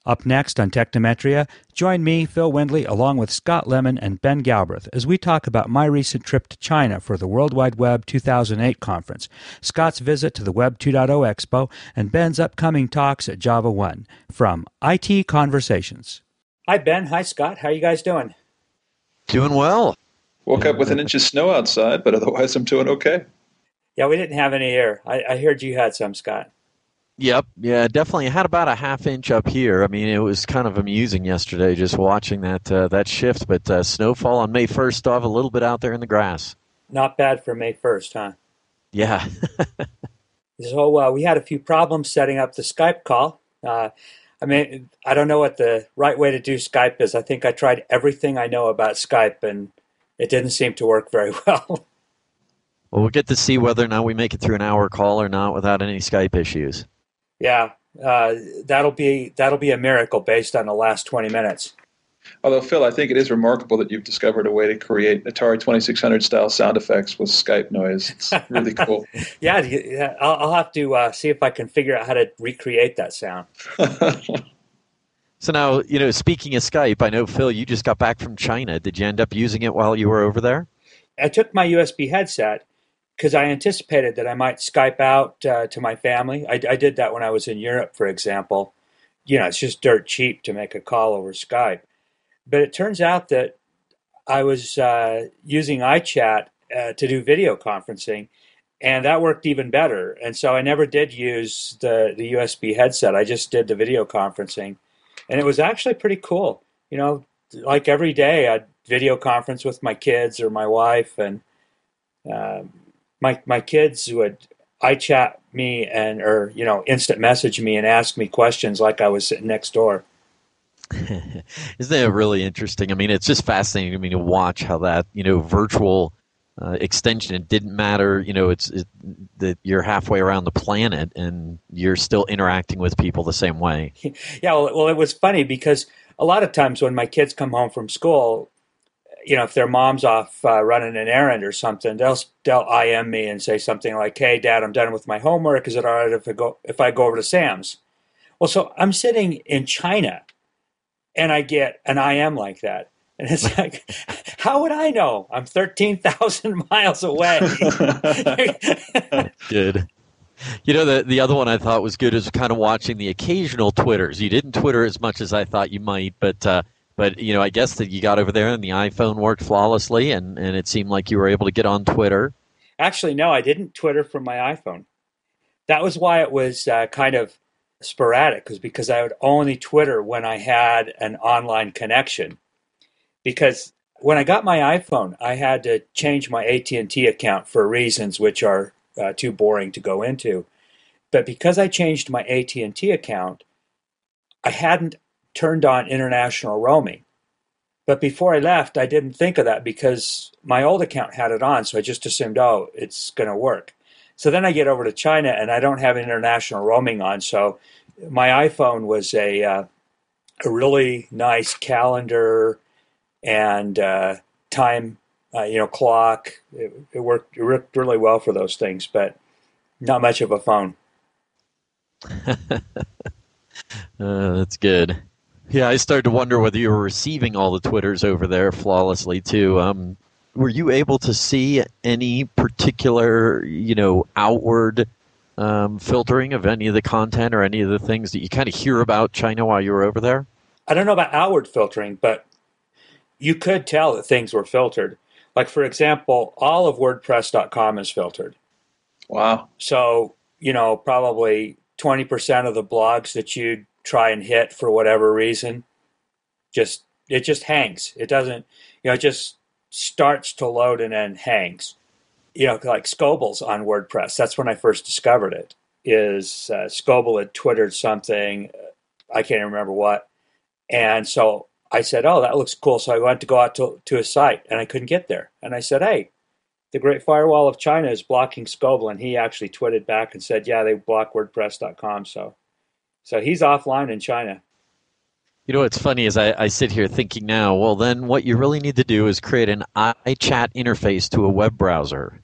Up next on Technometria, join me, Phil Windley, along with Scott Lemon and Ben Galbraith as we talk about my recent trip to China for the World Wide Web 2008 conference, Scott's visit to the Web 2.0 Expo, and Ben's upcoming talks at Java One from IT Conversations. Hi, Ben. Hi, Scott. How are you guys doing? Doing well. Woke up with an inch of snow outside, but otherwise I'm doing okay. Yeah, we didn't have any here. I heard you had some, Scott. Yep. Yeah, definitely. I had about a half inch up here. I mean, it was kind of amusing yesterday just watching that shift. But snowfall on May 1st, still have a little bit out there in the grass. Not bad for May 1st, huh? Yeah. So we had a few problems setting up the Skype call. I don't know what the right way to do Skype is. I think I tried everything I know about Skype, and it didn't seem to work very well. Well, we'll get to see whether or not we make it through an hour call or not without any Skype issues. Yeah, that'll be a miracle based on the last 20 minutes. Although, Phil, I think it is remarkable that you've discovered a way to create Atari 2600 style sound effects with Skype noise. It's really cool. Yeah, I'll have to see if I can figure out how to recreate that sound. So now, speaking of Skype, I know, Phil, you just got back from China. Did you end up using it while you were over there? I took my USB headset because I anticipated that I might Skype out to my family. I did that when I was in Europe, for example. It's just dirt cheap to make a call over Skype. But it turns out that I was using iChat to do video conferencing, and that worked even better. And so I never did use the USB headset. I just did the video conferencing. And it was actually pretty cool. Like every day I'd video conference with my kids or my wife, and my kids would iChat me or instant message me and ask me questions like I was sitting next door. Isn't that really interesting? I mean, it's just fascinating to me to watch how that, virtual extension, it didn't matter, that you're halfway around the planet and you're still interacting with people the same way. Yeah, well, it was funny because a lot of times when my kids come home from school, if their mom's off running an errand or something, they'll IM me and say something like, "Hey, Dad, I'm done with my homework. Is it all right if I go over to Sam's?" Well, so I'm sitting in China, and I get an IM like that. And it's like, how would I know? I'm 13,000 miles away. Good. The other one I thought was good is kind of watching the occasional Twitters. You didn't Twitter as much as I thought you might, but I guess that you got over there and the iPhone worked flawlessly, and it seemed like you were able to get on Twitter. Actually, no, I didn't Twitter from my iPhone. That was why it was kind of sporadic, because I would only Twitter when I had an online connection. Because when I got my iPhone, I had to change my AT&T account for reasons which are too boring to go into. But because I changed my AT&T account, I hadn't turned on international roaming. But before I left, I didn't think of that because my old account had it on, so I just assumed, it's going to work. So then I get over to China and I don't have international roaming on, so my iPhone was a really nice calendar and time, clock. It worked really well for those things, but not much of a phone. That's good. Yeah, I started to wonder whether you were receiving all the Twitters over there flawlessly too. Were you able to see any particular, outward filtering of any of the content or any of the things that you kind of hear about China while you were over there? I don't know about outward filtering, but you could tell that things were filtered. Like, for example, all of WordPress.com is filtered. Wow. So, probably 20% of the blogs that you try and hit for whatever reason, it just hangs. It doesn't, it just starts to load and then hangs. Like Scoble's on WordPress. That's when I first discovered it. Scoble had Twittered something, I can't remember what. And so I said, that looks cool. So I went to go out to a site, and I couldn't get there. And I said, hey, the Great Firewall of China is blocking Scoble. And he actually tweeted back and said, yeah, they block WordPress.com. So he's offline in China. What's funny is I sit here thinking now, well, then what you really need to do is create an iChat interface to a web browser.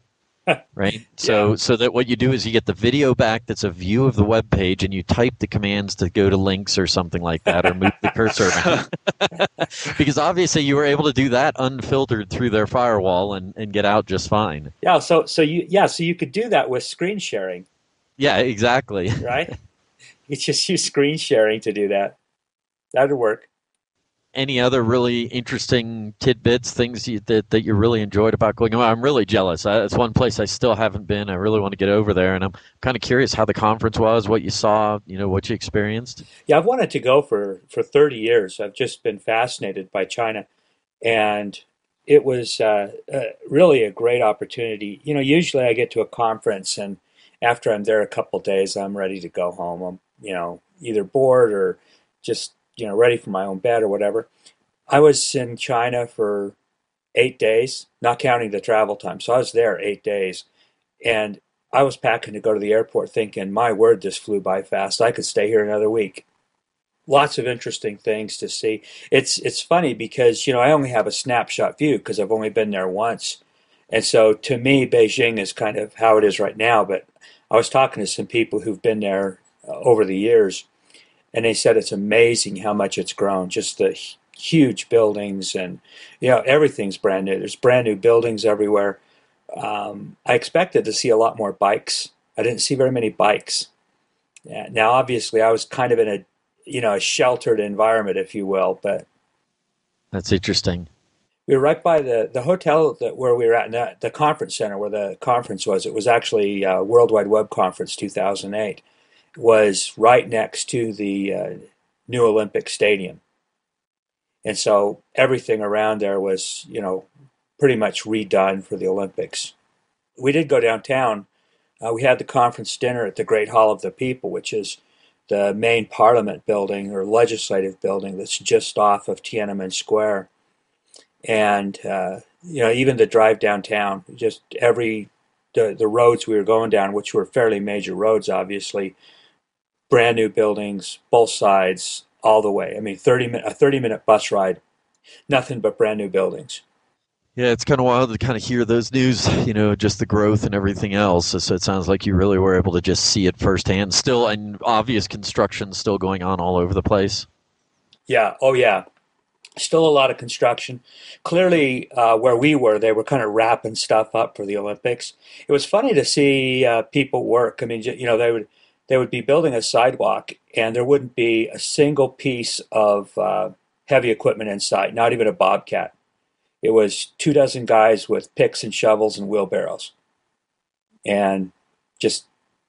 right? So that what you do is you get the video back that's a view of the web page, and you type the commands to go to links or something like that, or move the cursor around. Because obviously you were able to do that unfiltered through their firewall and get out just fine. Yeah, so you could do that with screen sharing, Yeah, exactly. right? You just use screen sharing to do that. That would work. Any other really interesting tidbits, things that you really enjoyed about going? I'm really jealous. It's one place I still haven't been. I really want to get over there, and I'm kind of curious how the conference was, what you saw, what you experienced. Yeah, I've wanted to go for 30 years. I've just been fascinated by China, and it was really a great opportunity. Usually I get to a conference, and after I'm there a couple days, I'm ready to go home. I'm, either bored or just, ready for my own bed or whatever. I was in China for 8 days, not counting the travel time. So I was there 8 days, and I was packing to go to the airport thinking, my word, this flew by fast. I could stay here another week. Lots of interesting things to see. It's funny because I only have a snapshot view because I've only been there once, and so to me Beijing is kind of how it is right now. But I was talking to some people who've been there over the years, and they said it's amazing how much it's grown. Just the huge buildings, and everything's brand new. There's brand new buildings everywhere. I expected to see a lot more bikes. I didn't see very many bikes. Now, obviously, I was kind of in a sheltered environment, if you will. But That's interesting. we were right by the hotel where we were at, the conference center where the conference was. It was actually World Wide Web Conference 2008. It was right next to the new Olympic Stadium. And so everything around there was, pretty much redone for the Olympics. We did go downtown. We had the conference dinner at the Great Hall of the People, which is the main parliament building or legislative building that's just off of Tiananmen Square. And, even the drive downtown, just the roads we were going down, which were fairly major roads, obviously, brand new buildings, both sides, all the way. I mean, a 30-minute bus ride, nothing but brand new buildings. Yeah, it's kind of wild to kind of hear those news, just the growth and everything else. So it sounds like you really were able to just see it firsthand. Still, and obvious construction still going on all over the place. Yeah. Oh, yeah. Still a lot of construction. Clearly, where we were, they were kind of wrapping stuff up for the Olympics. It was funny to see people work. I mean, they would be building a sidewalk, and there wouldn't be a single piece of heavy equipment inside, not even a bobcat. It was 24 guys with picks and shovels and wheelbarrows, and just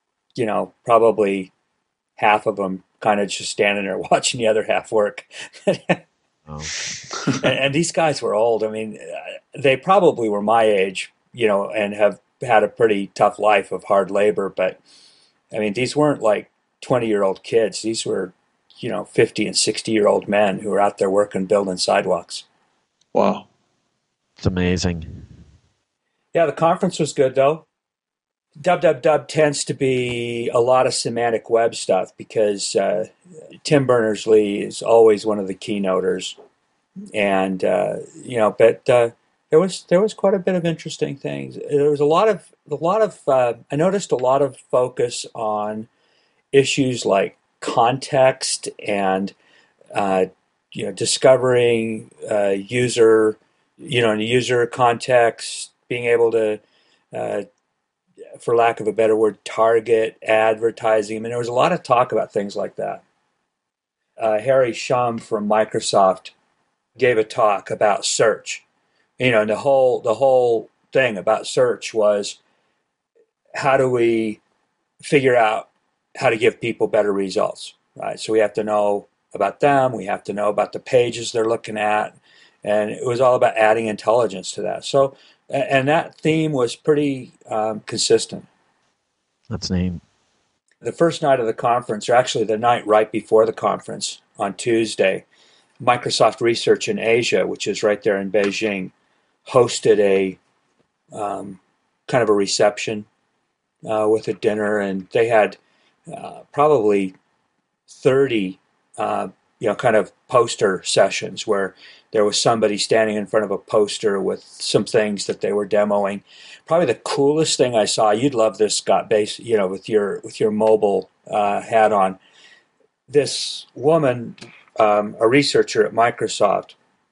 probably half of them kind of just standing there watching the other half work. Oh. And these guys were old. I mean, they probably were my age, and have had a pretty tough life of hard labor. But I mean, these weren't like 20-year-old kids. These were, 50 and 60-year-old men who were out there working, building sidewalks. Wow. It's amazing. Yeah, the conference was good, though. WWW tends to be a lot of semantic web stuff because Tim Berners-Lee is always one of the keynoters, and but there was quite a bit of interesting things. There was a lot of I noticed a lot of focus on issues like context and discovering user context, being able to for lack of a better word, target advertising. I mean, there was a lot of talk about things like that. Harry Shum from Microsoft gave a talk about search. And the whole thing about search was, how do we figure out how to give people better results, right? So we have to know about them. We have to know about the pages they're looking at. And it was all about adding intelligence to that. So, and that theme was pretty consistent. That's neat. The first night of the conference, or actually the night right before the conference on Tuesday, Microsoft Research in Asia, which is right there in Beijing, hosted a kind of a reception with a dinner, and they had probably 30 kind of poster sessions where there was somebody standing in front of a poster with some things that they were demoing. Probably the coolest thing I saw, you'd love this, Scott, with your mobile hat on. This woman, a researcher at Microsoft,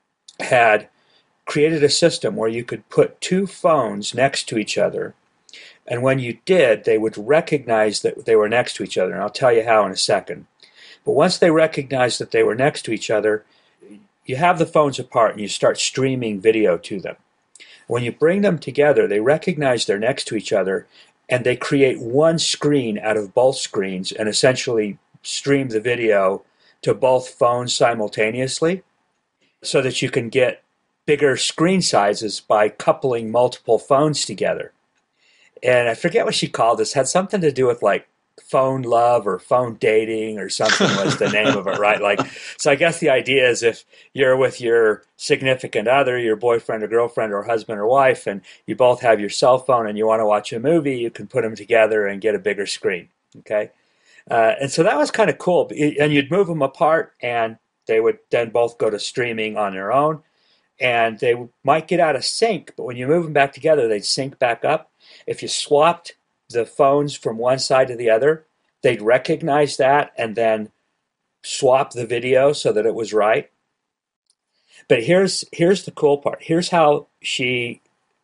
had created a system where you could put two phones next to each other, and when you did, they would recognize that they were next to each other, and I'll tell you how in a second. But once they recognized that they were next to each other, you have the phones apart and you start streaming video to them. When you bring them together, they recognize they're next to each other, and they create one screen out of both screens and essentially stream the video to both phones simultaneously so that you can get bigger screen sizes by coupling multiple phones together. And I forget what she called this. It had something to do with like phone love or phone dating or something was the name of it, right? So I guess the idea is if you're with your significant other, your boyfriend or girlfriend or husband or wife, and you both have your cell phone and you want to watch a movie, you can put them together and get a bigger screen, okay? And so that was kind of cool. And you'd move them apart and they would then both go to streaming on their own. And they might get out of sync, but when you move them back together, they'd sync back up. If you swapped the phones from one side to the other, they'd recognize that and then swap the video so that it was right. But here's the cool part. Here's how she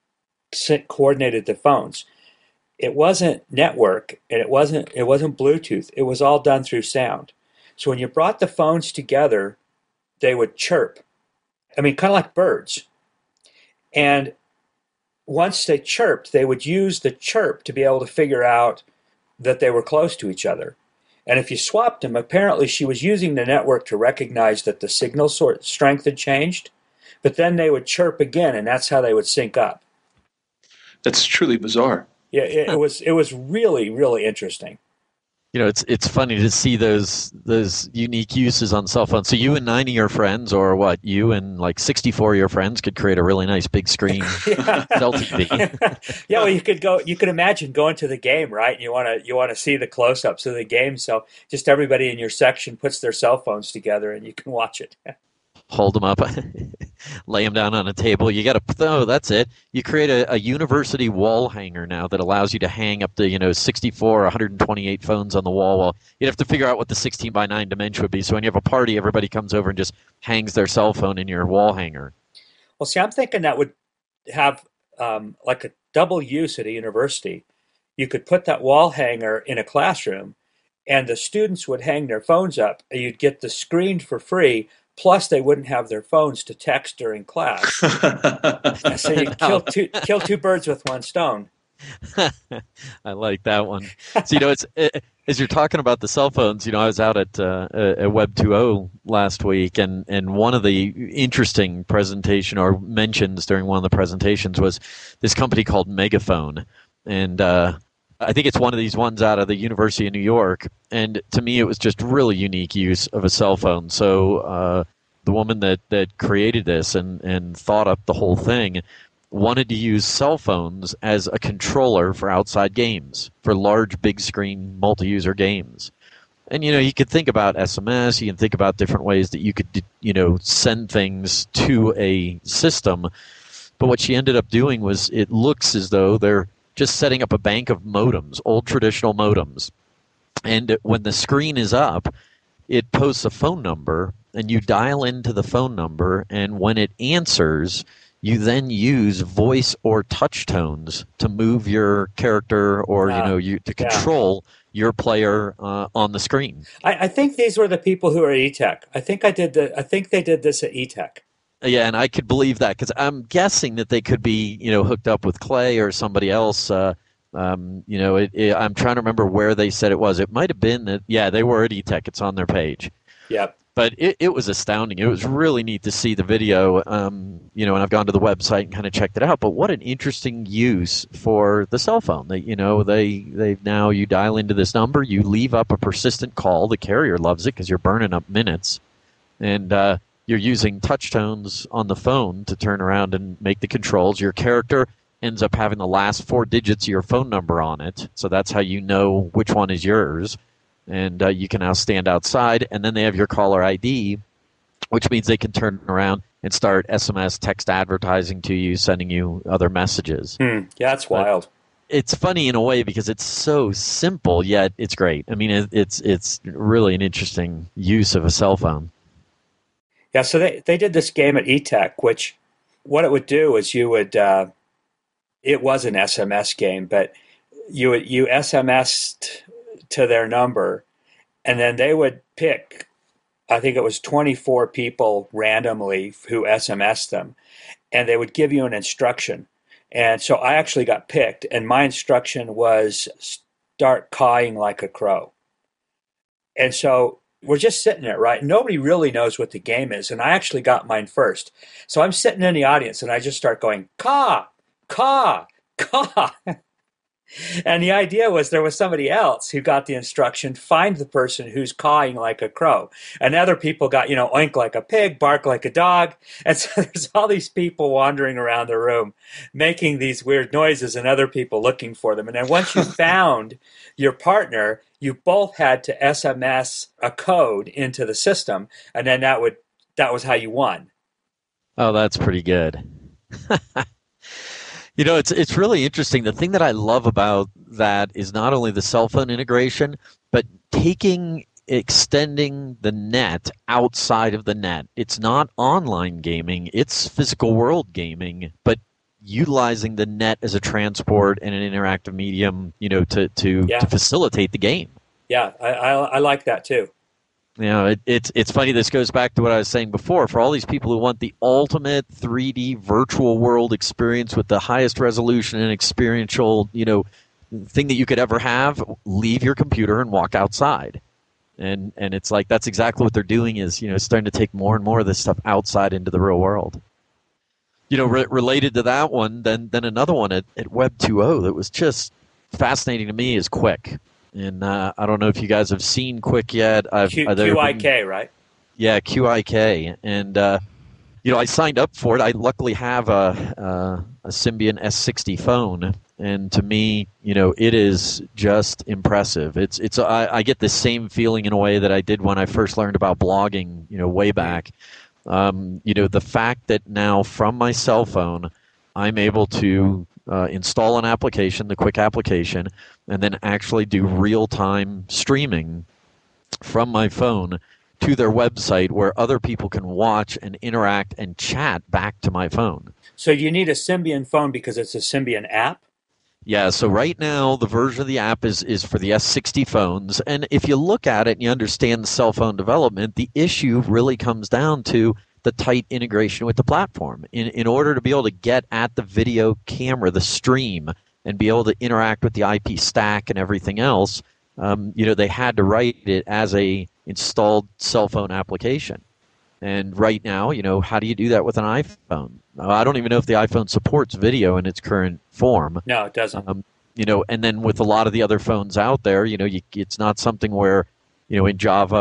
coordinated the phones. It wasn't network and it wasn't Bluetooth. It was all done through sound. So when you brought the phones together, they would chirp. I mean, kind of like birds. And once they chirped, they would use the chirp to be able to figure out that they were close to each other. And if you swapped them, apparently she was using the network to recognize that the signal strength had changed, but then they would chirp again, and that's how they would sync up. That's truly bizarre. Yeah, it was really, really interesting. It's funny to see those unique uses on cell phones. So you and 90 of your friends, or what? You and like 64 of your friends could create a really nice big screen cell TV. Yeah, well, you could imagine going to the game, right? And you want to see the close-ups of the game, so just everybody in your section puts their cell phones together and you can watch it. Hold them up, lay them down on a table. You got to, that's it. You create a university wall hanger now that allows you to hang up the 64, 128 phones on the wall. Well, you'd have to figure out what the 16 by 9 dimension would be. So when you have a party, everybody comes over and just hangs their cell phone in your wall hanger. Well, see, I'm thinking that would have like a double use at a university. You could put that wall hanger in a classroom, and the students would hang their phones up, and you'd get the screen for free. Plus, they wouldn't have their phones to text during class. So you kill two birds with one stone. I like that one. So, as you're talking about the cell phones, I was out at Web 2.0 last week, and one of the interesting presentation or mentions during one of the presentations was this company called Megaphone. And I think it's one of these ones out of the University of New York, and to me it was just really unique use of a cell phone. So the woman that created this and thought up the whole thing wanted to use cell phones as a controller for outside games, for large big screen multi-user games. And you could think about SMS, you can think about different ways that you could send things to a system, but what she ended up doing was it looks as though they're just setting up a bank of modems, old traditional modems. And when the screen is up, it posts a phone number, and you dial into the phone number, and when it answers, you then use voice or touch tones to move your character or to control your player on the screen. I think these were the people who are at eTech. I think they did this at eTech. Yeah, and I could believe that because I'm guessing that they could be, hooked up with Clay or somebody else. I'm trying to remember where they said it was. It might have been that, they were at eTech. It's on their page. Yep. But it was astounding. It was really neat to see the video, and I've gone to the website and kind of checked it out. But what an interesting use for the cell phone. They now you dial into this number, you leave up a persistent call. The carrier loves it because you're burning up minutes, and you're using touch tones on the phone to turn around and make the controls. Your character ends up having the last 4 digits of your phone number on it, so that's how you know which one is yours. and you can now stand outside, and then they have your caller ID, which means they can turn around and start SMS text advertising to you, sending you other messages. Yeah, that's wild. It's funny in a way because it's so simple, yet it's great. I mean, it's really an interesting use of a cell phone. Yeah, so they did this game at eTech, which what it would do is you would it was an SMS game, but you SMS'd to their number, and then they would pick, I think it was 24 people randomly who SMS'd them, and they would give you an instruction. And so I actually got picked, and my instruction was start cawing like a crow. And so we're just sitting there, right? Nobody really knows what the game is, and I actually got mine first. So I'm sitting in the audience, and I just start going, caw, caw, caw. And the idea was there was somebody else who got the instruction, find the person who's cawing like a crow. And other people got, oink like a pig, bark like a dog. And so there's all these people wandering around the room making these weird noises and other people looking for them. And then once you found your partner, you both had to SMS a code into the system. And then that was how you won. Oh, that's pretty good. It's really interesting. The thing that I love about that is not only the cell phone integration, but extending the net outside of the net. It's not online gaming, it's physical world gaming, but utilizing the net as a transport and an interactive medium, to facilitate the game. Yeah, I like that too. It's funny. This goes back to what I was saying before. For all these people who want the ultimate 3D virtual world experience with the highest resolution and experiential, thing that you could ever have, leave your computer and walk outside. And it's like that's exactly what they're doing is, starting to take more and more of this stuff outside into the real world. Related to that one, then another one at Web 2.0 that was just fascinating to me is Qik. And I don't know if you guys have seen Qik yet. QIK, right? Yeah, QIK. And, I signed up for it. I luckily have a Symbian S60 phone. And to me, it is just impressive. I get the same feeling in a way that I did when I first learned about blogging, way back. The fact that now from my cell phone, I'm able to install an application, the Qik application, and then actually do real-time streaming from my phone to their website where other people can watch and interact and chat back to my phone. So you need a Symbian phone because it's a Symbian app? Yeah, so right now the version of the app is for the S60 phones, and if you look at it and you understand the cell phone development, the issue really comes down to the tight integration with the platform. In order to be able to get at the video camera, the stream, and be able to interact with the IP stack and everything else, they had to write it as a installed cell phone application. And right now, how do you do that with an iPhone? I don't even know if the iPhone supports video in its current form. No, it doesn't. And then with a lot of the other phones out there, it's not something where in Java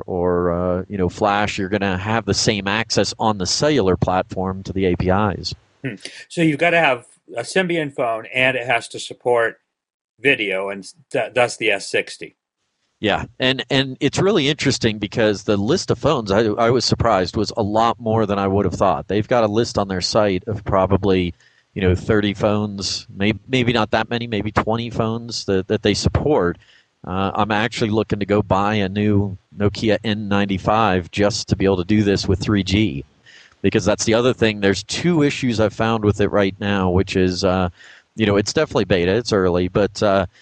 or Flash, you're going to have the same access on the cellular platform to the APIs. So you've got to have a Symbian phone, and it has to support video, and thus the S60. Yeah, and it's really interesting because the list of phones, I was surprised, was a lot more than I would have thought. They've got a list on their site of probably 30 phones, maybe not that many, maybe 20 phones that they support. I'm actually looking to go buy a new Nokia N95 just to be able to do this with 3G, because that's the other thing. There's two issues I've found with it right now, which is, it's definitely beta, it's early, but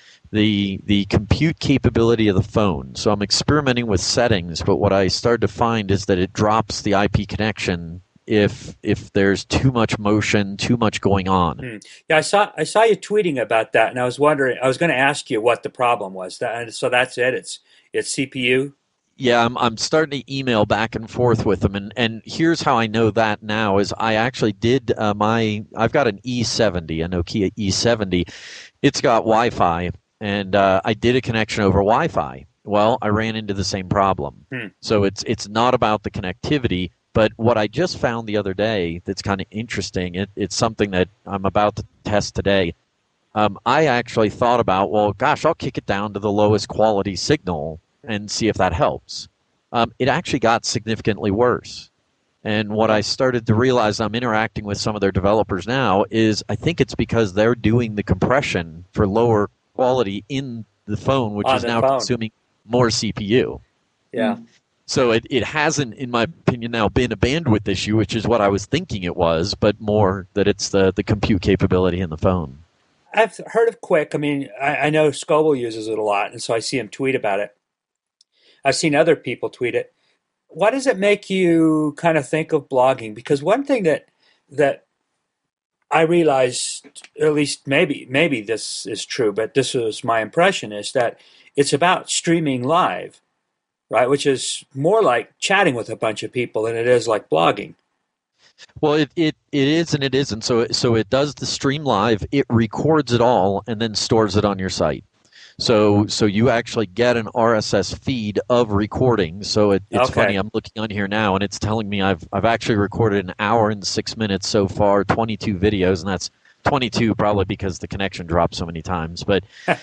the compute capability of the phone. So I'm experimenting with settings, but what I started to find is that it drops the IP connection if there's too much motion, too much going on. Yeah, I saw you tweeting about that, and I was wondering. I was going to ask you what the problem was. So that's it. It's CPU. Yeah, I'm starting to email back and forth with them, and here's how I know that now is I actually did I've got an E70, a Nokia E70. It's got Wi-Fi, and I did a connection over Wi-Fi. Well, I ran into the same problem. So it's not about the connectivity. But what I just found the other day that's kind of interesting, it's something that I'm about to test today. I actually thought about, well, gosh, I'll kick it down to the lowest quality signal and see if that helps. It actually got significantly worse. And what I started to realize, I'm interacting with some of their developers now, is I think it's because they're doing the compression for lower quality in the phone, which is now consuming more CPU. Yeah. So it hasn't, in my opinion, now been a bandwidth issue, which is what I was thinking it was, but more that it's the compute capability in the phone. I've heard of Quick. I mean, I know Scoble uses it a lot, and so I see him tweet about it. I've seen other people tweet it. Why does it make you kind of think of blogging? Because one thing that I realized, at least maybe this is true, but this was my impression, is that it's about streaming live, right? Which is more like chatting with a bunch of people than it is like blogging. Well, it is and it isn't. So it does the stream live, it records it all, and then stores it on your site. So you actually get an RSS feed of recordings. So it's funny, I'm looking on here now, and it's telling me I've actually recorded an hour and 6 minutes so far, 22 videos, and that's 22 probably because the connection dropped so many times. But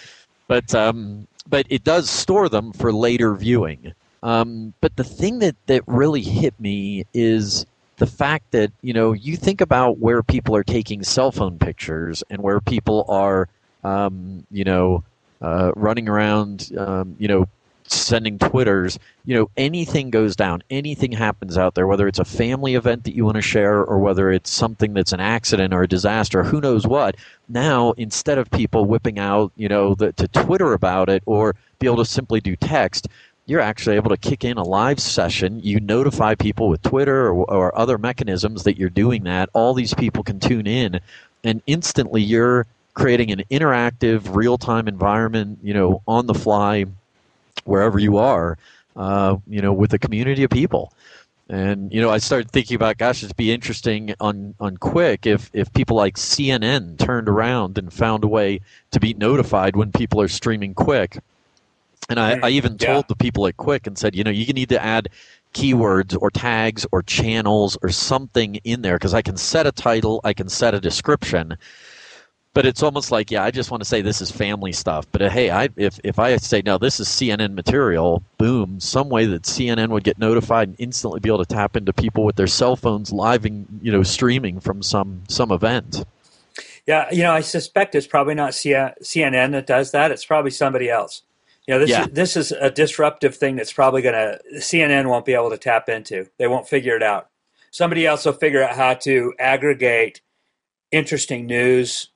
it does store them for later viewing. But the thing that really hit me is the fact that, you think about where people are taking cell phone pictures and where people are, running around, sending Twitters, anything goes down, anything happens out there, whether it's a family event that you want to share or whether it's something that's an accident or a disaster, who knows what. Now, instead of people whipping out, to Twitter about it or be able to simply do text, you're actually able to kick in a live session. You notify people with Twitter or other mechanisms that you're doing that. All these people can tune in, and instantly you're creating an interactive, real-time environment, on the fly, wherever you are, with a community of people. And, I started thinking about, gosh, it'd be interesting on Quick if people like CNN turned around and found a way to be notified when people are streaming Quick. And I even told the people at Quick and said, you need to add keywords or tags or channels or something in there, because I can set a title, I can set a description. But it's almost like, I just want to say this is family stuff. But hey, if I say, no, this is CNN material, boom, some way that CNN would get notified and instantly be able to tap into people with their cell phones live, streaming from some event. Yeah, I suspect it's probably not CNN that does that. It's probably somebody else. This is a disruptive thing that's probably CNN won't be able to tap into. They won't figure it out. Somebody else will figure out how to aggregate interesting news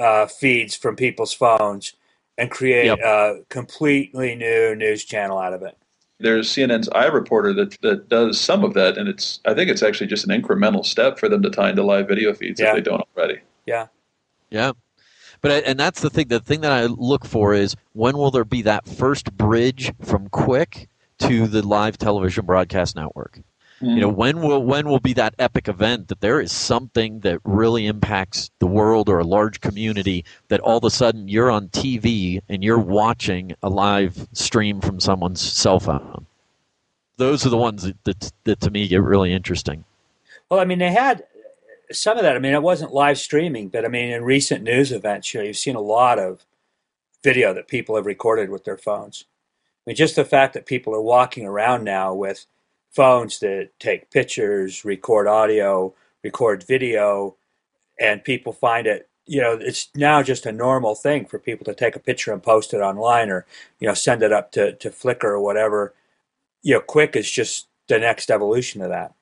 feeds from people's phones and create a completely new news channel out of it. There's CNN's iReporter that does some of that, and I think it's actually just an incremental step for them to tie into live video feeds if they don't already. Yeah. Yeah. And that's the thing. The thing that I look for is, when will there be that first bridge from Quick to the live television broadcast network? When will be that epic event that there is something that really impacts the world or a large community, that all of a sudden you're on TV and you're watching a live stream from someone's cell phone? Those are the ones that to me get really interesting. Well, I mean, they had some of that. I mean, it wasn't live streaming, but I mean, in recent news events, you've seen a lot of video that people have recorded with their phones. I mean, just the fact that people are walking around now with phones that take pictures, record audio, record video, and people find it, it's now just a normal thing for people to take a picture and post it online, or, send it up to Flickr or whatever. Quick is just the next evolution of that.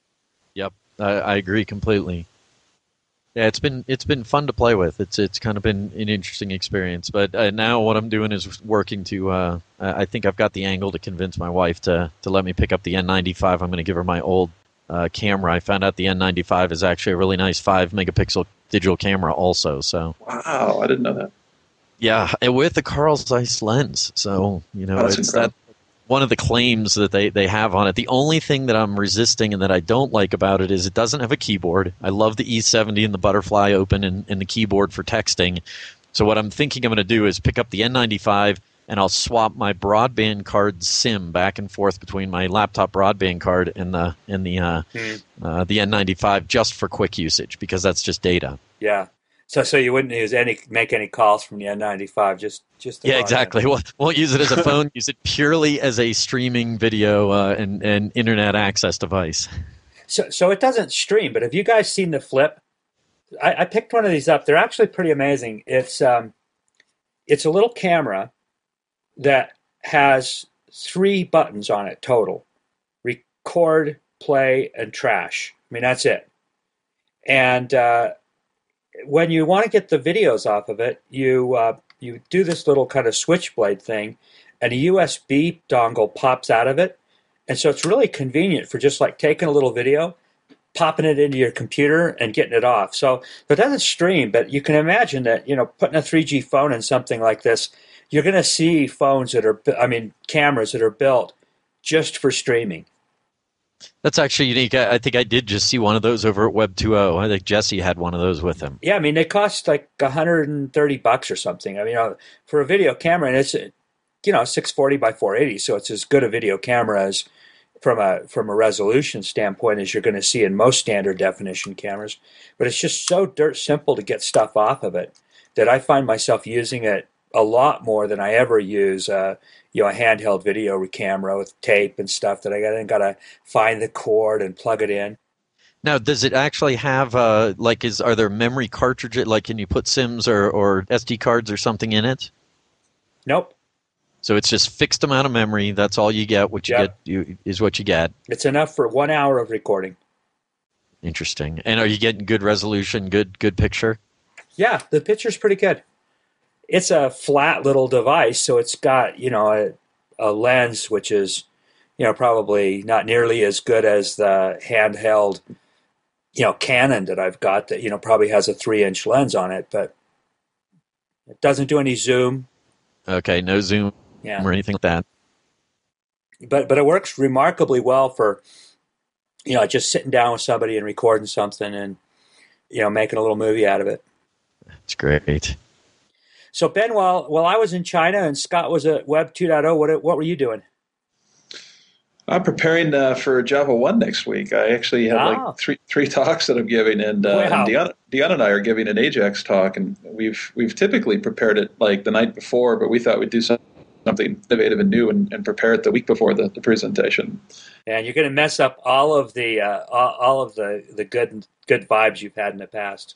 Yep, I agree completely. Yeah, it's been fun to play with. It's kind of been an interesting experience. But now what I'm doing is working to. I think I've got the angle to convince my wife to let me pick up the N95. I'm going to give her my old camera. I found out the N95 is actually a really nice 5-megapixel digital camera also. So. Wow, I didn't know that. Yeah, and with the Carl Zeiss lens. So it's that. One of the claims that they have on it. The only thing that I'm resisting and that I don't like about it is it doesn't have a keyboard. I love the E70 and the butterfly open and the keyboard for texting. So what I'm thinking I'm going to do is pick up the N95 and I'll swap my broadband card SIM back and forth between my laptop broadband card and the N95 just for quick usage, because that's just data. Yeah. So you wouldn't make any calls from the N95, just the Yeah, broadband. exactly. Won't use it as a phone. Use it purely as a streaming video and internet access device. So it doesn't stream, but have you guys seen the Flip? I picked one of these up. They're actually pretty amazing. It's a little camera that has 3 buttons on it total: record, play, and trash. I mean, that's it. And when you want to get the videos off of it, you do this little kind of switchblade thing, and a USB dongle pops out of it, and so it's really convenient for just like taking a little video, popping it into your computer, and getting it off. So it doesn't stream, but you can imagine that putting a 3G phone in something like this, you're going to see cameras that are built just for streaming. That's actually unique. I think I did just see one of those over at Web 2.0. I think Jesse had one of those with him. Yeah, I mean, they cost like $130 or something. I mean, for a video camera, and it's 640 by 480, so it's as good a video camera as from a resolution standpoint as you're going to see in most standard definition cameras. But it's just so dirt simple to get stuff off of it that I find myself using it a lot more than I ever use a handheld video camera with tape and stuff that I got to find the cord and plug it in. Now, does it actually have are there memory cartridges? Like, can you put SIMs or SD cards or something in it? Nope. So it's just fixed amount of memory. That's all you get. What you get is what you get. It's enough for 1 hour of recording. Interesting. And are you getting good resolution, good picture? Yeah, the picture's pretty good. It's a flat little device, so it's got a lens which is probably not nearly as good as the handheld Canon that I've got that probably has a 3-inch lens on it, but it doesn't do any zoom. Okay, no zoom or anything like that. But it works remarkably well for just sitting down with somebody and recording something and making a little movie out of it. That's great. So Ben, while I was in China and Scott was at Web 2.0, what were you doing? I'm preparing for Java 1 next week. I actually have three talks that I'm giving, and Deanna and I are giving an Ajax talk, and we've typically prepared it like the night before, but we thought we'd do something innovative and new and prepare it the week before the presentation. And you're going to mess up all of the good vibes you've had in the past.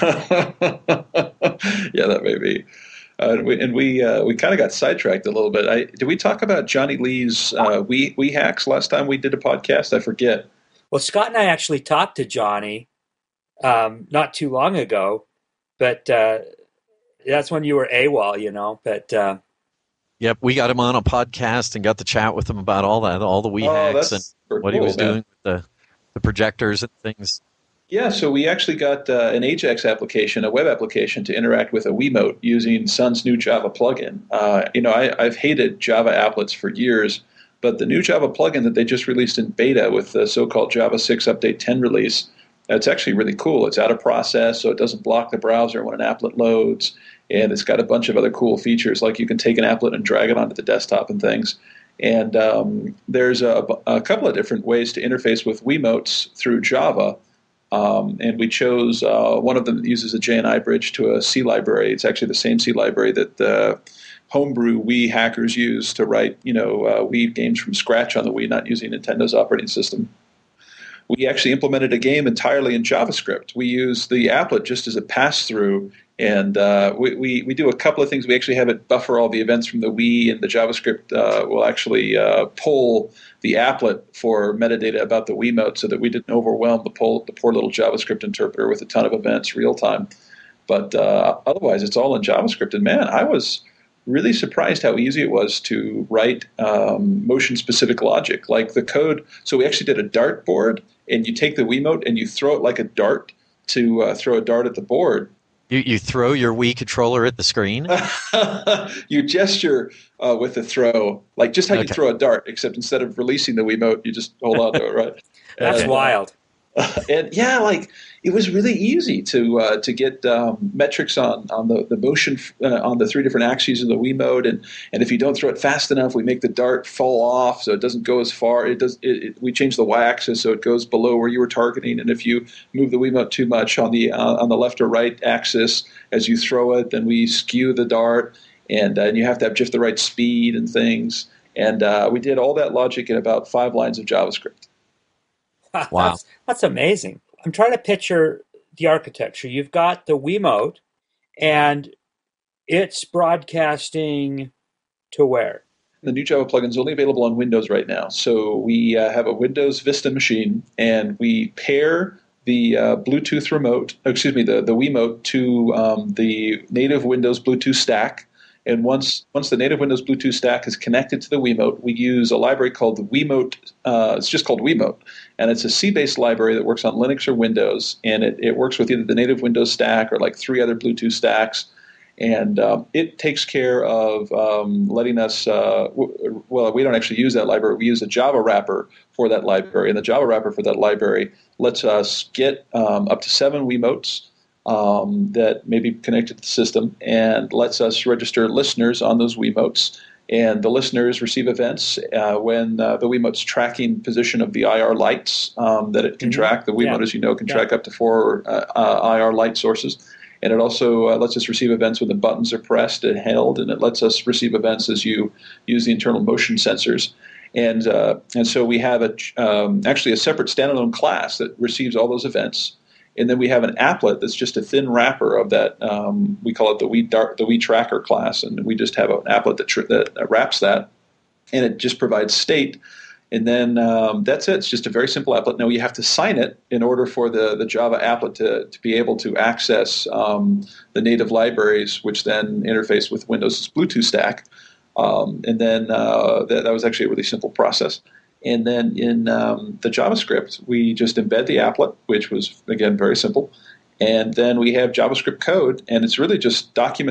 Yeah, that may be. We kind of got sidetracked a little bit. Did we talk about Johnny Lee's Wii hacks last time we did a podcast? I forget. Well, Scott and I actually talked to Johnny not too long ago, but that's when you were AWOL, But yep, we got him on a podcast and got to chat with him about all the Wii hacks and what he was doing with the projectors and things. Yeah, so we actually got an Ajax application, a web application, to interact with a Wiimote using Sun's new Java plugin. I've hated Java applets for years, but the new Java plugin that they just released in beta with the so-called Java 6 Update 10 release, it's actually really cool. It's out of process, so it doesn't block the browser when an applet loads, and it's got a bunch of other cool features, like you can take an applet and drag it onto the desktop and things. And there's a couple of different ways to interface with Wiimotes through Java. And we chose one of them that uses a JNI bridge to a C library. It's actually the same C library that the homebrew Wii hackers use to write, Wii games from scratch on the Wii, not using Nintendo's operating system. We actually implemented a game entirely in JavaScript. We use the applet just as a pass-through, and we do a couple of things. We actually have it buffer all the events from the Wii, and the JavaScript will actually pull the applet for metadata about the Wiimote so that we didn't overwhelm the poor little JavaScript interpreter with a ton of events real time. But otherwise, it's all in JavaScript. And man, I was really surprised how easy it was to write motion-specific logic, like the code. So we actually did a dartboard, and you take the Wiimote and you throw it like a dart to throw a dart at the board. You throw your Wii controller at the screen? You gesture with the throw, like just how you throw a dart, except instead of releasing the Wiimote, you just hold on to it, right? That's wild. And yeah, like it was really easy to get metrics on the motion on the three different axes of the Wiimote, and if you don't throw it fast enough, we make the dart fall off so it doesn't go as far. We change the y-axis so it goes below where you were targeting, and if you move the Wiimote too much on the left or right axis as you throw it, then we skew the dart, and you have to have just the right speed and things. And we did all that logic in about 5 lines of JavaScript. Wow. That's amazing. I'm trying to picture the architecture. You've got the Wiimote, and it's broadcasting to where? The new Java plugin is only available on Windows right now. So we have a Windows Vista machine, and we pair the Bluetooth remote, the Wiimote, to the native Windows Bluetooth stack. And once the native Windows Bluetooth stack is connected to the Wiimote, we use a library called the Wiimote. It's just called Wiimote, and it's a C-based library that works on Linux or Windows, and it works with either the native Windows stack or like 3 other Bluetooth stacks. And it takes care of letting us, well, we don't actually use that library. We use a Java wrapper for that library. And the Java wrapper for that library lets us get up to 7 Wiimotes that may be connected to the system, and lets us register listeners on those Wiimotes. And the listeners receive events when the Wiimote's tracking position of the IR lights that it can track. The Wiimote, as you know, can track up to 4 IR light sources. And it also lets us receive events when the buttons are pressed and held, and it lets us receive events as you use the internal motion sensors. And so we have actually a separate standalone class that receives all those events. And then we have an applet that's just a thin wrapper of that. We call it the Wii Tracker class, and we just have an applet that wraps that, and it just provides state. And then that's it. It's just a very simple applet. Now you have to sign it in order for the Java applet to be able to access the native libraries, which then interface with Windows' Bluetooth stack. And then that was actually a really simple process. And then in the JavaScript, we just embed the applet, which was, again, very simple. And then we have JavaScript code, and it's really just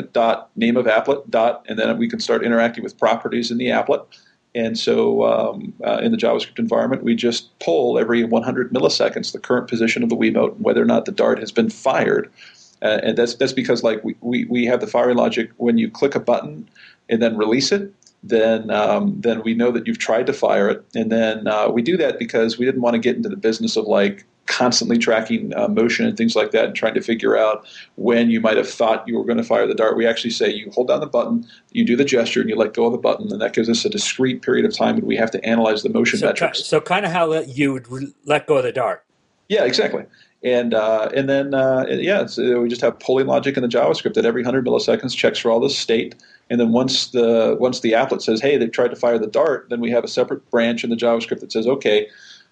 document.nameofapplet. And then we can start interacting with properties in the applet. And so in the JavaScript environment, we just pull every 100 milliseconds the current position of the Wiimote and whether or not the dart has been fired. And that's because like we have the firing logic when you click a button and then release it, then we know that you've tried to fire it. And then we do that because we didn't want to get into the business of like constantly tracking motion and things like that and trying to figure out when you might have thought you were going to fire the dart. We actually say you hold down the button, you do the gesture, and you let go of the button, and that gives us a discrete period of time, and we have to analyze the motion metrics. So kind of how you would let go of the dart. Yeah, exactly. And then we just have polling logic in the JavaScript that every 100 milliseconds checks for all this state. And then once the applet says, hey, they've tried to fire the dart, then we have a separate branch in the JavaScript that says, okay,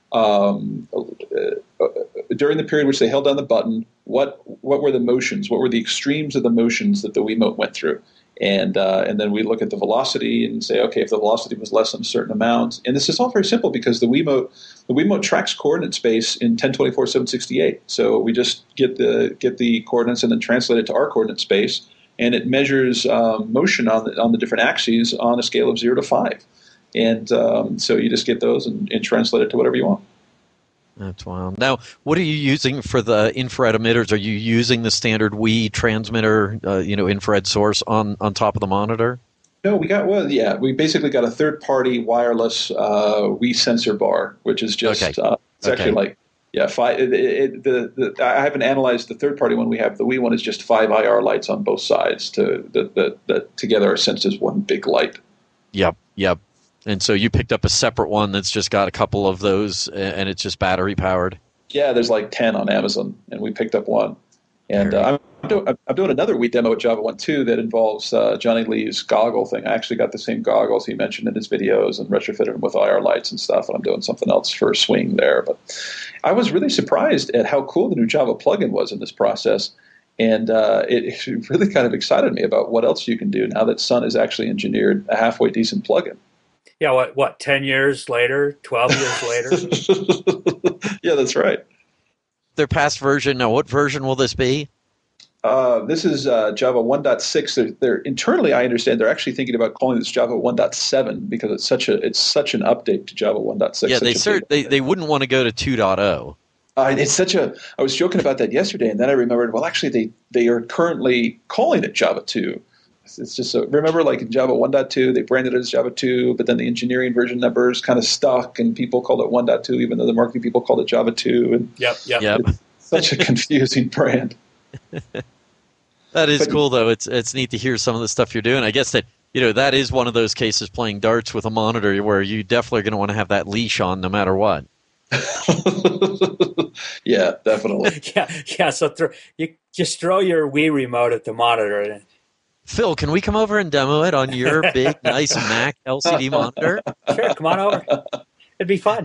during the period which they held down the button, what were the motions? What were the extremes of the motions that the Wiimote went through? And then we look at the velocity and say, okay, if the velocity was less than a certain amount, and this is all very simple because the Wiimote tracks coordinate space in 1024/768. So we just get the coordinates and then translate it to our coordinate space, and it measures motion on the different axes on a scale of 0 to 5. And so you just get those and translate it to whatever you want. That's wild. Now, what are you using for the infrared emitters? Are you using the standard Wii transmitter, infrared source on top of the monitor? No, we basically got a third-party wireless Wii sensor bar, which is just actually like I haven't analyzed the third-party one we have. The Wii one is just 5 IR lights on both sides that together are sensed as one big light. Yep. And so you picked up a separate one that's just got a couple of those, and it's just battery powered. Yeah, there's like 10 on Amazon, and we picked up one. And I'm doing another Wii demo at Java 1.2 that involves Johnny Lee's goggle thing. I actually got the same goggles he mentioned in his videos and retrofitted them with IR lights and stuff, and I'm doing something else for Swing there. But I was really surprised at how cool the new Java plugin was in this process. And it really kind of excited me about what else you can do now that Sun has actually engineered a halfway decent plugin. Yeah, what 10 years later, 12 years later? Yeah, that's right. Their past version, now what version will this be? This is Java 1.6. They're internally, I understand, they're actually thinking about calling this Java 1.7 because it's such an update to Java 1.6. Yeah, they wouldn't want to go to 2.0. It's such a. I was joking about that yesterday, and then I remembered. Well, actually, they are currently calling it Java 2. It's just remember, like in Java 1.2, they branded it as Java 2, but then the engineering version numbers kind of stuck, and people called it 1.2, even though the marketing people called it Java 2. And Yep. it's such a confusing brand. That is cool, though. It's neat to hear some of the stuff you're doing. I guess that that is one of those cases playing darts with a monitor where you definitely are going to want to have that leash on no matter what. Yeah, definitely. Yeah. So you just throw your Wii remote at the monitor. And Phil, can we come over and demo it on your big, nice Mac LCD monitor? Sure, come on over. It'd be fun.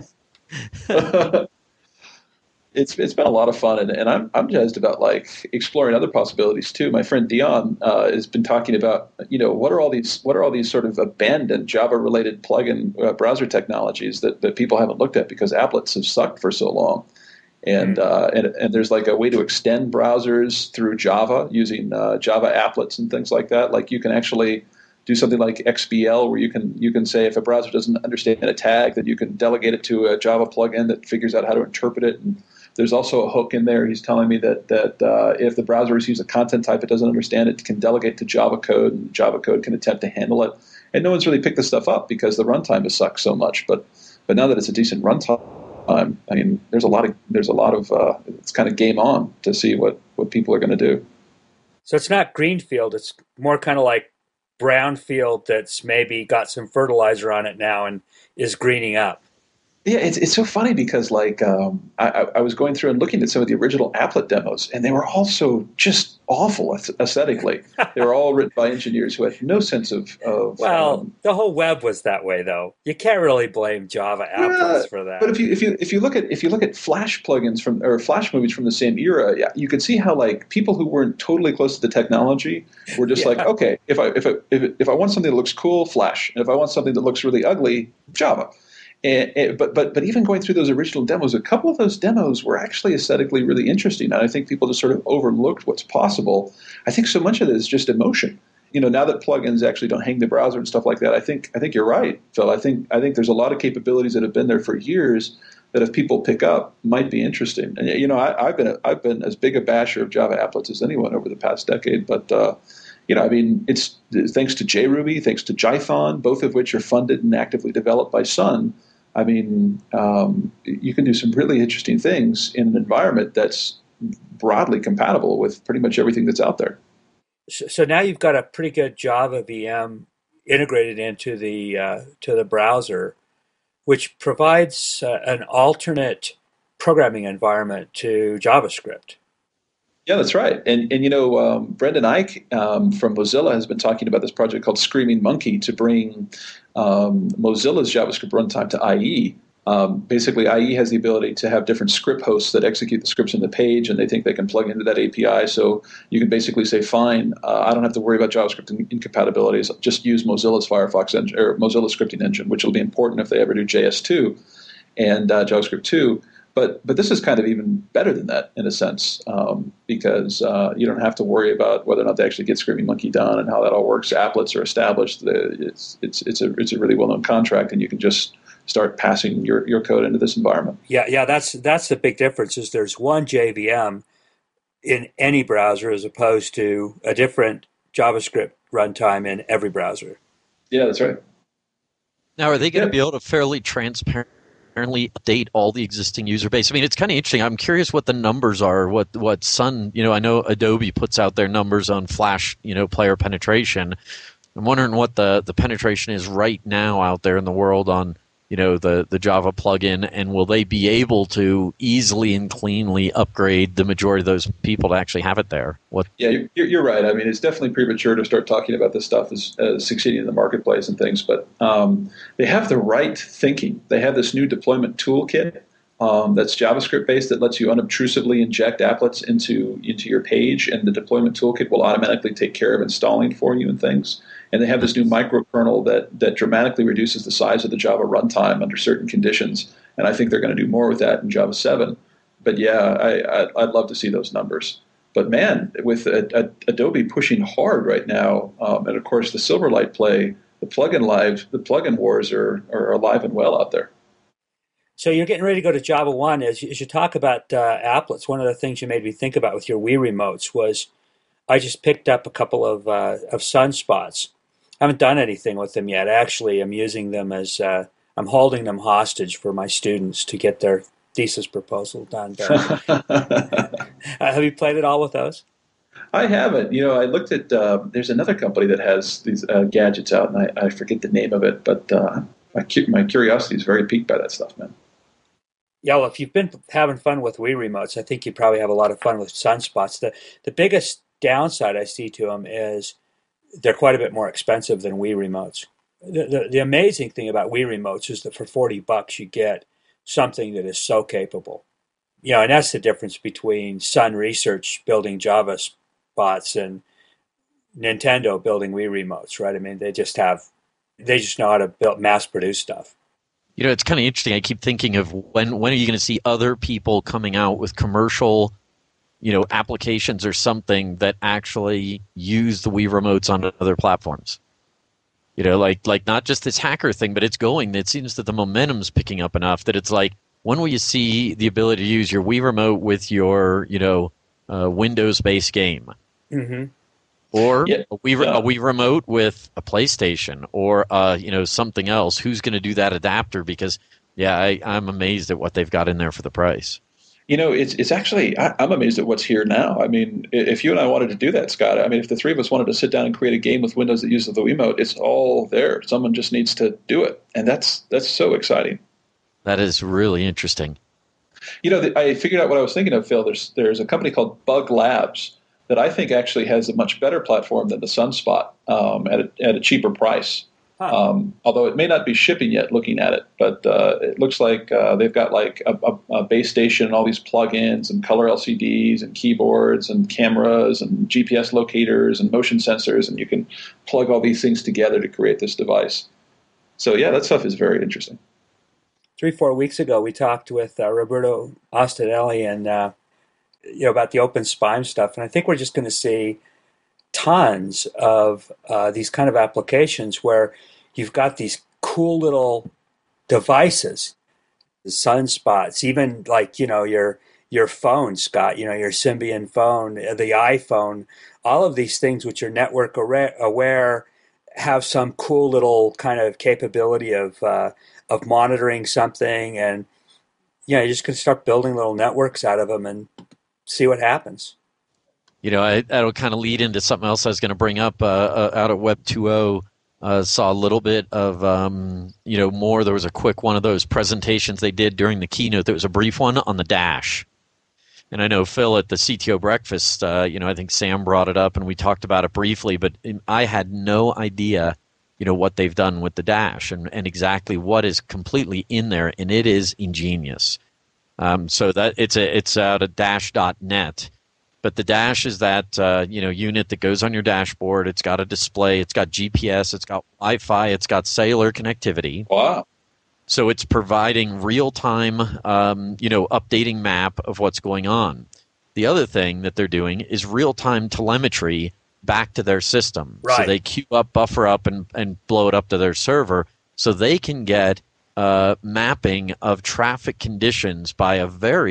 It's been a lot of fun, and I'm jazzed about like exploring other possibilities too. My friend Dion has been talking about what are all these sort of abandoned Java related plugin browser technologies that people haven't looked at because applets have sucked for so long, and there's like a way to extend browsers through Java using Java applets and things like that. Like you can actually do something like XBL, where you can say if a browser doesn't understand a tag, then you can delegate it to a Java plugin that figures out how to interpret it. And there's also a hook in there. He's telling me that if the browser receives a content type it doesn't understand, it can delegate to Java code, and Java code can attempt to handle it. And no one's really picked this stuff up because the runtime has sucked so much. But now that it's a decent runtime, I mean, there's a lot of it's kind of game on to see what people are going to do. So it's not greenfield. It's more kind of like brownfield that's maybe got some fertilizer on it now and is greening up. Yeah, it's so funny because like I was going through and looking at some of the original applet demos, and they were all so just awful aesthetically. They were all written by engineers who had no sense of well, the whole web was that way, though. You can't really blame Java applets for that. But if you look at Flash plugins or Flash movies from the same era, yeah, you could see how like people who weren't totally close to the technology were just like, okay, if I want something that looks cool, Flash, and if I want something that looks really ugly, Java. But even going through those original demos, a couple of those demos were actually aesthetically really interesting, and I think people just sort of overlooked what's possible. I think so much of it is just emotion. Now that plugins actually don't hang the browser and stuff like that, I think you're right, Phil. I think there's a lot of capabilities that have been there for years that if people pick up might be interesting. And I've been as big a basher of Java applets as anyone over the past decade, but I mean, it's thanks to JRuby, thanks to Jython, both of which are funded and actively developed by Sun. I mean, you can do some really interesting things in an environment that's broadly compatible with pretty much everything that's out there. So now you've got a pretty good Java VM integrated into the browser, which provides an alternate programming environment to JavaScript. Yeah, that's right. And Brendan Eich from Mozilla has been talking about this project called Screaming Monkey to bring Mozilla's JavaScript runtime to IE. Basically, IE has the ability to have different script hosts that execute the scripts in the page, and they think they can plug into that API. So you can basically say, fine, I don't have to worry about JavaScript incompatibilities. Just use Mozilla's Firefox engine or Mozilla scripting engine, which will be important if they ever do JS2 and JavaScript 2. But this is kind of even better than that in a sense, because you don't have to worry about whether or not they actually get Screaming Monkey done and how that all works. Applets are established. It's a really well-known contract, and you can just start passing your code into this environment. Yeah, that's the big difference. Is there's one JVM in any browser as opposed to a different JavaScript runtime in every browser. Yeah, that's right. Now, are they going to be able to fairly transparently update all the existing user base? I mean, it's kind of interesting. I'm curious what the numbers are, what Sun, I know Adobe puts out their numbers on Flash, player penetration. I'm wondering what the penetration is right now out there in the world on, the Java plugin, and will they be able to easily and cleanly upgrade the majority of those people to actually have it there? Yeah, you're right. I mean, it's definitely premature to start talking about this stuff as succeeding in the marketplace and things, but they have the right thinking. They have this new deployment toolkit that's JavaScript based that lets you unobtrusively inject applets into your page, and the deployment toolkit will automatically take care of installing for you and things. And they have this new microkernel that dramatically reduces the size of the Java runtime under certain conditions. And I think they're going to do more with that in Java 7. But yeah, I'd love to see those numbers. But man, with Adobe pushing hard right now, and of course the Silverlight play, the plugin wars are alive and well out there. So you're getting ready to go to Java 1. As you talk about applets, one of the things you made me think about with your Wii remotes was I just picked up a couple of Sunspots. I haven't done anything with them yet. Actually, I'm using them as I'm holding them hostage for my students to get their thesis proposal done. Have you played at all with those? I haven't. I looked at, there's another company that has these gadgets out, and I forget the name of it, but my curiosity is very piqued by that stuff, man. Yeah, well, if you've been having fun with Wii remotes, I think you probably have a lot of fun with Sunspots. The biggest downside I see to them is they're quite a bit more expensive than Wii remotes. The amazing thing about Wii remotes is that for $40 you get something that is so capable. And that's the difference between Sun Research building Java spots and Nintendo building Wii remotes, right? I mean, they just know how to mass produce stuff. It's kind of interesting. I keep thinking of when are you going to see other people coming out with commercial, applications or something that actually use the Wii remotes on other platforms. Like not just this hacker thing, but it's going. It seems that the momentum's picking up enough that it's like, when will you see the ability to use your Wii remote with your, Windows-based game? Mm-hmm. Or a Wii remote with a PlayStation or, something else. Who's going to do that adapter? Because, I'm amazed at what they've got in there for the price. It's actually, I'm amazed at what's here now. I mean, if you and I wanted to do that, Scott, I mean, if the three of us wanted to sit down and create a game with Windows that uses the Wiimote, it's all there. Someone just needs to do it. And that's so exciting. That is really interesting. I figured out what I was thinking of, Phil. There's a company called Bug Labs that I think actually has a much better platform than the Sunspot at a cheaper price. Huh. Although it may not be shipping yet looking at it, but it looks like they've got like a base station and all these plugins and color LCDs and keyboards and cameras and GPS locators and motion sensors, and you can plug all these things together to create this device. So yeah, that stuff is very interesting. 3-4 weeks ago, we talked with Roberto Ostadelli and about the Open Spime stuff, and I think we're just going to see tons of these kind of applications where you've got these cool little devices, the sunspots, even like your phone, Scott, your Symbian phone, the iPhone, all of these things which are network aware have some cool little kind of capability of monitoring something, and you're just going to start building little networks out of them and see what happens. That'll kind of lead into something else I was going to bring up out of Web 2.0. Saw a little bit of, more. There was a quick one of those presentations they did during the keynote. There was a brief one on the Dash. And I know, Phil, at the CTO breakfast, I think Sam brought it up and we talked about it briefly, but I had no idea, what they've done with the Dash and exactly what is completely in there, and it is ingenious. So that it's out of dash.net. But the Dash is that unit that goes on your dashboard. It's got a display. It's got GPS. It's got Wi-Fi. It's got cellular connectivity. Wow! So it's providing real-time, updating map of what's going on. The other thing that they're doing is real-time telemetry back to their system. Right. So they queue up, buffer up, and blow it up to their server, so they can get mapping of traffic conditions by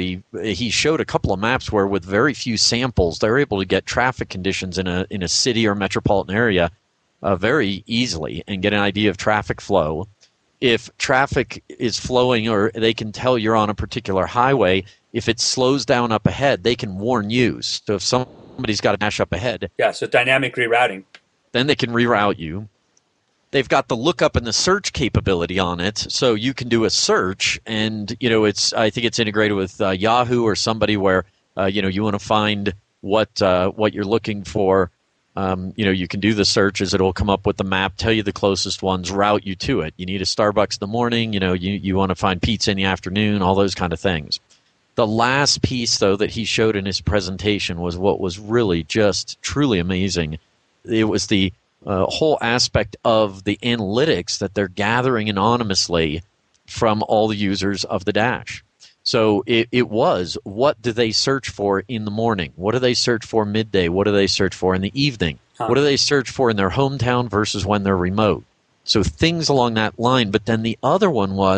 he showed a couple of maps where with very few samples, they're able to get traffic conditions in a city or metropolitan area very easily and get an idea of traffic flow. If traffic is flowing, or they can tell you're on a particular highway, if it slows down up ahead, they can warn you. So if somebody's got a dash up ahead. Yeah, so dynamic rerouting. Then they can reroute you. They've got the lookup and the search capability on it, so you can do a search, and I think it's integrated with Yahoo or somebody where you want to find what you're looking for. You can do the searches; it'll come up with the map, tell you the closest ones, route you to it. You need a Starbucks in the morning, you want to find pizza in the afternoon, all those kind of things. The last piece, though, that he showed in his presentation was what was really just truly amazing. It was the whole aspect of the analytics that they're gathering anonymously from all the users of the Dash. So it was, what do they search for in the morning? What do they search for midday? What do they search for in the evening? What do they search for in their hometown versus when they're remote? So things along that line. But then the other one was,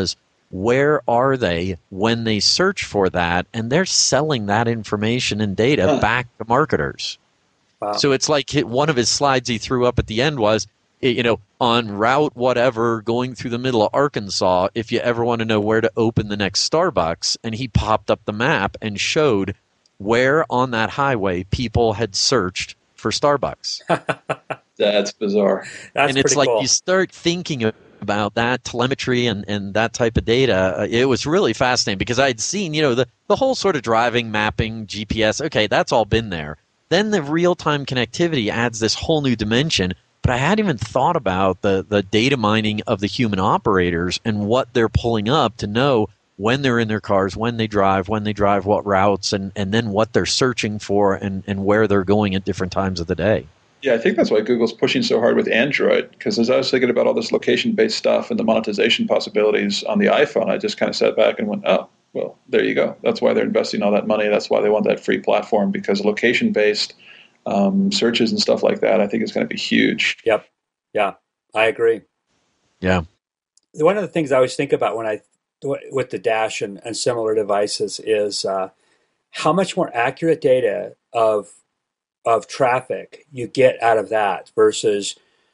where are they when they search for that, and they're selling that information and data back to marketers. Wow. So it's like one of his slides he threw up at the end was, on route whatever going through the middle of Arkansas, if you ever want to know where to open the next Starbucks, and he popped up the map and showed where on that highway people had searched for Starbucks. That's bizarre. That's and it's like cool. You start thinking about that telemetry and that type of data. It was really fascinating because I'd seen, the whole sort of driving, mapping, GPS. Okay, that's all been there. Then the real-time connectivity adds this whole new dimension. But I hadn't even thought about the data mining of the human operators and what they're pulling up to know when they're in their cars, when they drive, what routes, and then what they're searching for and where they're going at different times of the day. Yeah, I think that's why Google's pushing so hard with Android, because as I was thinking about all this location-based stuff and the monetization possibilities on the iPhone, I just kind of sat back and went, oh, well, there you go. That's why they're investing all that money. That's why they want that free platform, because location-based searches and stuff like that, I think is going to be huge. Yep. Yeah, I agree. Yeah. One of the things I always think about with the Dash and similar devices is how much more accurate data of traffic you get out of that versus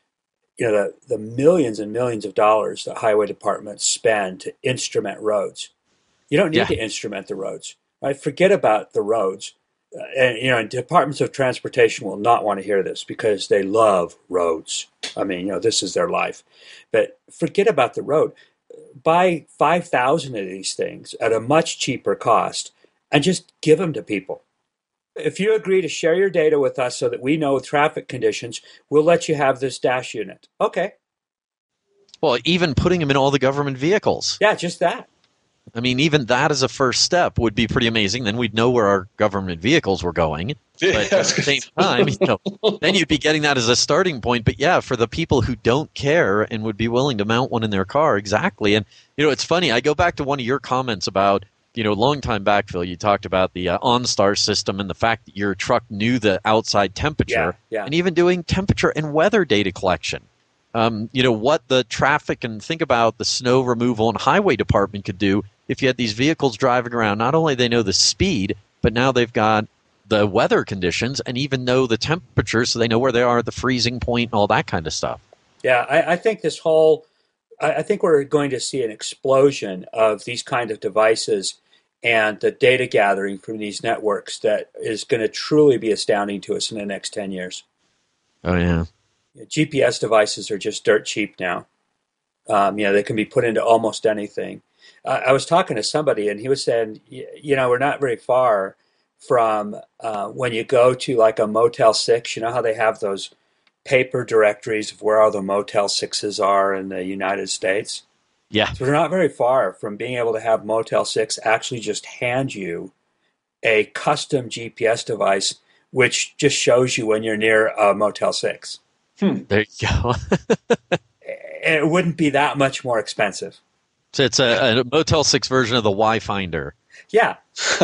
the millions and millions of dollars that highway departments spend to instrument roads. You don't need to instrument the roads, right? Forget about the roads. And departments of transportation will not want to hear this because they love roads. I mean, this is their life. But forget about the road. Buy 5,000 of these things at a much cheaper cost and just give them to people. If you agree to share your data with us so that we know traffic conditions, we'll let you have this Dash unit. Okay. Well, even putting them in all the government vehicles. Yeah, just that. I mean, even that as a first step would be pretty amazing. Then we'd know where our government vehicles were going. But at the same time, then you'd be getting that as a starting point. But yeah, for the people who don't care and would be willing to mount one in their car, exactly. And, it's funny. I go back to one of your comments about, long time back, Phil, you talked about the OnStar system and the fact that your truck knew the outside temperature and even doing temperature and weather data collection. What the traffic and think about the snow removal and highway department could do if you had these vehicles driving around. Not only they know the speed, but now they've got the weather conditions and even know the temperature, so they know where they are at the freezing point and all that kind of stuff. Yeah, I think I think we're going to see an explosion of these kind of devices and the data gathering from these networks that is going to truly be astounding to us in the next 10 years. Oh, yeah. GPS devices are just dirt cheap now. They can be put into almost anything. I was talking to somebody, and he was saying, we're not very far from when you go to like a Motel 6. You know how they have those paper directories of where all the Motel 6s are in the United States? Yeah. So we're not very far from being able to have Motel 6 actually just hand you a custom GPS device, which just shows you when you're near a Motel 6. There you go. It wouldn't be that much more expensive. So it's a Motel 6 version of the Y-Finder. Yeah.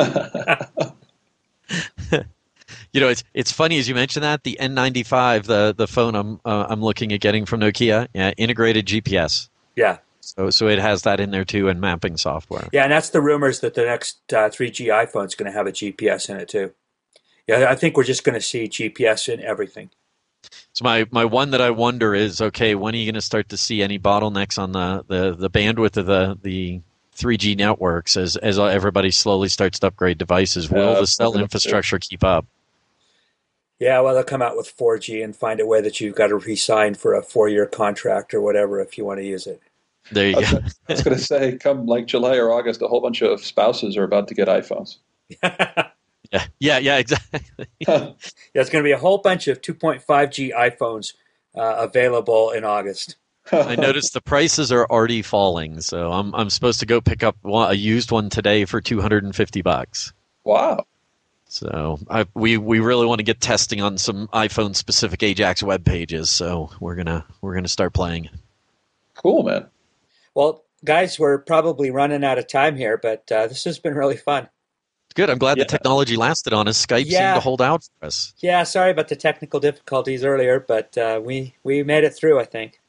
It's funny as you mention that the N95, the phone I'm looking at getting from Nokia, integrated GPS. Yeah. So it has that in there too, and mapping software. Yeah, and that's the rumors that the next 3G iPhone is going to have a GPS in it too. Yeah, I think we're just going to see GPS in everything. So my one that I wonder is, okay, when are you going to start to see any bottlenecks on the bandwidth of the 3G networks as everybody slowly starts to upgrade devices? Will the cell infrastructure keep up? Yeah, well, they'll come out with 4G and find a way that you've got to re-sign for a 4-year contract or whatever if you want to use it. There you go. I was going to say, come like July or August, a whole bunch of spouses are about to get iPhones. Yeah, exactly. There's going to be a whole bunch of 2.5G iPhones available in August. I noticed the prices are already falling, so I'm supposed to go pick up a used one today for $250. Wow. So we really want to get testing on some iPhone specific Ajax web pages, so we're gonna start playing. Cool, man. Well, guys, we're probably running out of time here, but this has been really fun. Good. I'm glad the technology lasted on us. Skype seemed to hold out for us. Yeah, sorry about the technical difficulties earlier, but we made it through, I think.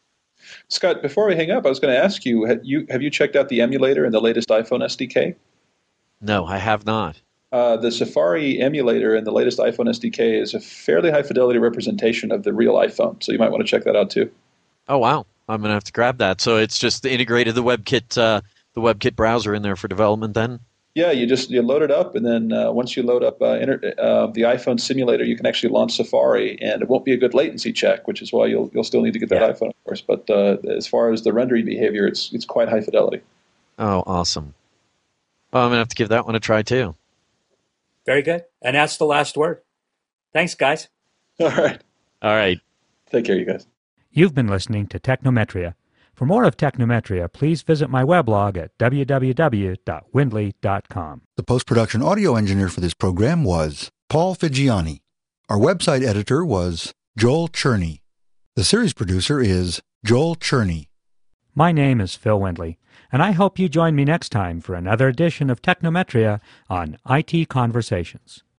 Scott, before we hang up, I was going to ask you, have you checked out the emulator in the latest iPhone SDK? No, I have not. The Safari emulator in the latest iPhone SDK is a fairly high fidelity representation of the real iPhone, so you might want to check that out too. Oh, wow. I'm going to have to grab that. So it's just integrated the WebKit browser in there for development then? Yeah, you load it up, and then once you load up the iPhone simulator, you can actually launch Safari, and it won't be a good latency check, which is why you'll still need to get that iPhone, of course. But as far as the rendering behavior, it's quite high fidelity. Oh, awesome. Well, I'm going to have to give that one a try too. Very good. And that's the last word. Thanks, guys. All right. All right. Take care, you guys. You've been listening to Technometria. For more of Technometria, please visit my weblog at www.windley.com. The post-production audio engineer for this program was Paul Figiani. Our website editor was Joel Cherney. The series producer is Joel Cherney. My name is Phil Windley, and I hope you join me next time for another edition of Technometria on IT Conversations.